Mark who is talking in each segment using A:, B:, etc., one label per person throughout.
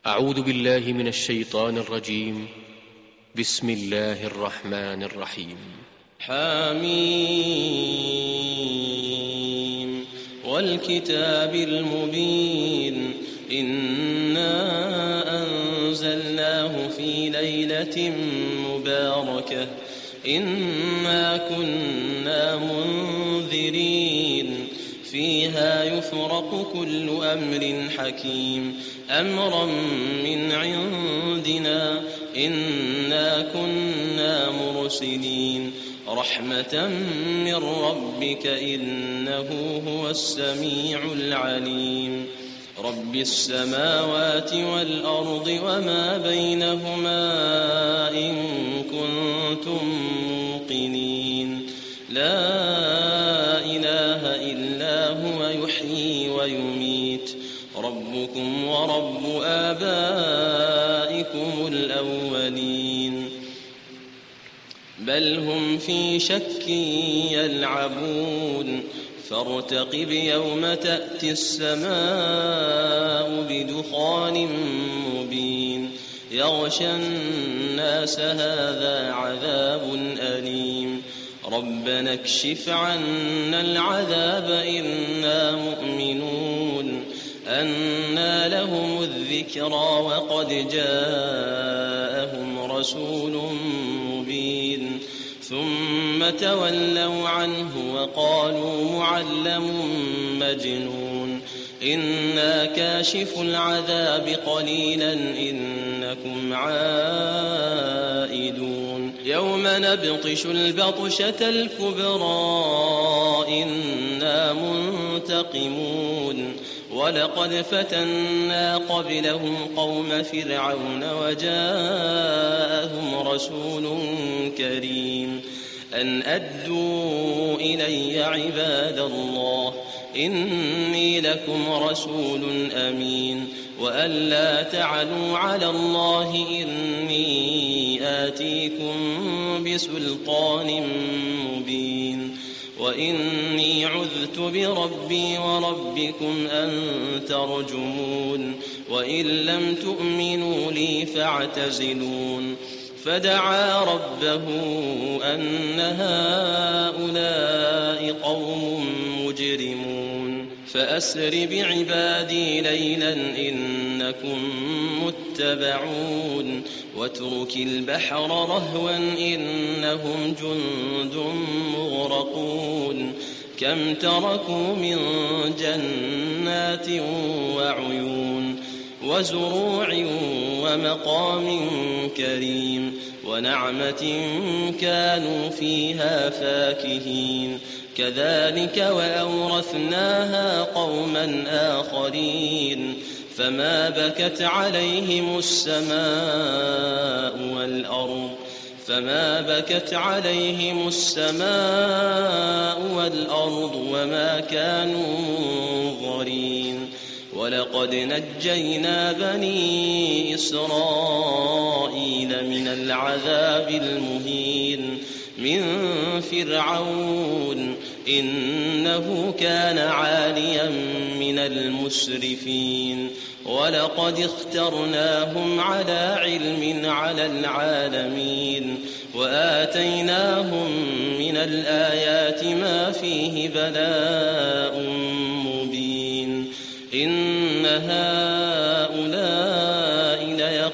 A: أعوذ بالله من الشيطان الرجيم. بسم الله الرحمن الرحيم.
B: حميم والكتاب المبين إنا أنزلناه في ليلة مباركة إنا كنا منذرين فيها يفرق كل أمر حكيم أمرا من عندنا إنا كنا مرسلين رحمة من ربك إنه هو السميع العليم رب السماوات والأرض وما بينهما إن كنتم موقنين لا إله إلا هو يحيي ويميت ربكم ورب آبائكم الأولين بل هم في شك يلعبون فارتقب يوم تأتي السماء بدخان مبين يغشى الناس هذا عذاب أليم ربنا اكشف عنا العذاب إنا مؤمنون أنى لهم الذكرى وقد جاءهم رسول مبين ثم تولوا عنه وقالوا معلم مجنون إنا كاشف العذاب قليلا إنكم عائدون يوم نبطش البطشة الكبرى إنا منتقمون ولقد فتنا قبلهم قوم فرعون وجاءهم رسول كريم أن أدوا إلي عباد الله إني لكم رسول أمين وأن لا تعلوا على الله إني آتيكم بسلطان مبين وإني عذت بربي وربكم أن ترجمون وإن لم تؤمنوا لي فاعتزلون فدعا ربه أن هؤلاء قوم مجرمون فأسر بعبادي ليلا إنكم متبعون واترك البحر رهوا إنهم جند مغرقون كم تركوا من جنات وعيون وزروع ومقام كريم ونعمة كانوا فيها فاكهين كذلك وأورثناها قوما آخرين فما بكت عليهم السماء والأرض وما كانوا منظرين ولقد نجينا بني إسرائيل من العذاب المهين من فرعون إنه كان عاليا من المسرفين ولقد اخترناهم على علم على العالمين وآتيناهم من الآيات ما فيه بلاء مبين إن هؤلاء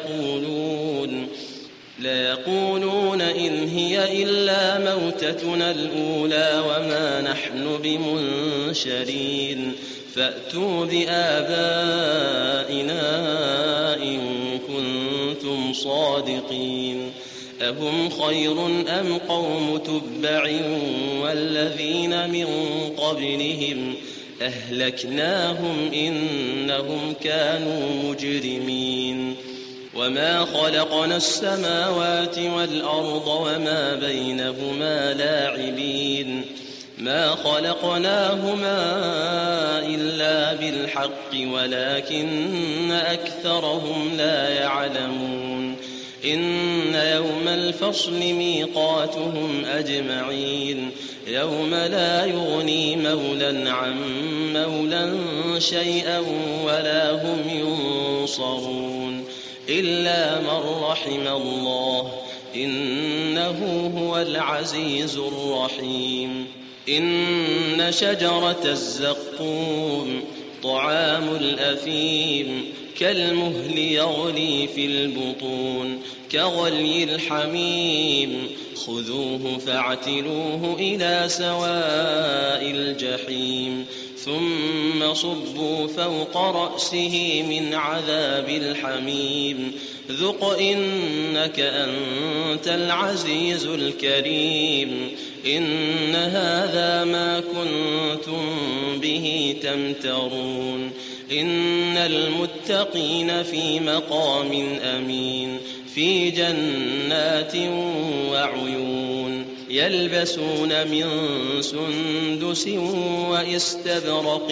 B: ليقولون إن هي إلا موتتنا الأولى وما نحن بمنشرين فأتوا بآبائنا إن كنتم صادقين أهم خير أم قوم تبع والذين من قبلهم أهلكناهم إنهم كانوا مجرمين وما خلقنا السماوات والأرض وما بينهما لاعبين ما خلقناهما إلا بالحق ولكن أكثرهم لا يعلمون إن يوم الفصل ميقاتهم أجمعين يوم لا يغني مولى عن مولى شيئا ولا هم ينصرون إلا من رحم الله إنه هو العزيز الرحيم إن شجرة الزقوم طعام الأثيم كالمهل يغلي في البطون كغلي الحميم خذوه فاعتلوه إلى سواء الجحيم ثم صبوا فوق رأسه من عذاب الحميم ذق إنك أنت العزيز الكريم إن هذا ما كنتم به تمترون إن المتقين في مقام أمين في جنات وعيون يلبسون من سندس واستبرق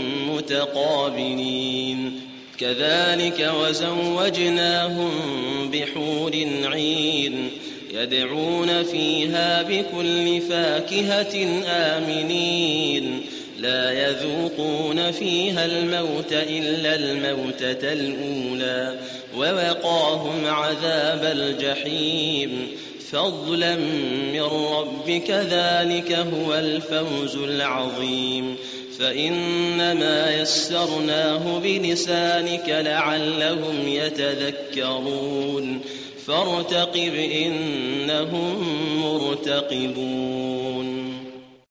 B: متقابلين كذلك وزوجناهم بحور عين يدعون فيها بكل فاكهة آمنين لا يذوقون فيها الموت إلا الموتة الأولى ووقاهم عذاب الجحيم فضلا من ربك ذلك هو الفوز العظيم فإنما يسرناه بلسانك لعلهم يتذكرون فارتقب إنهم مرتقبون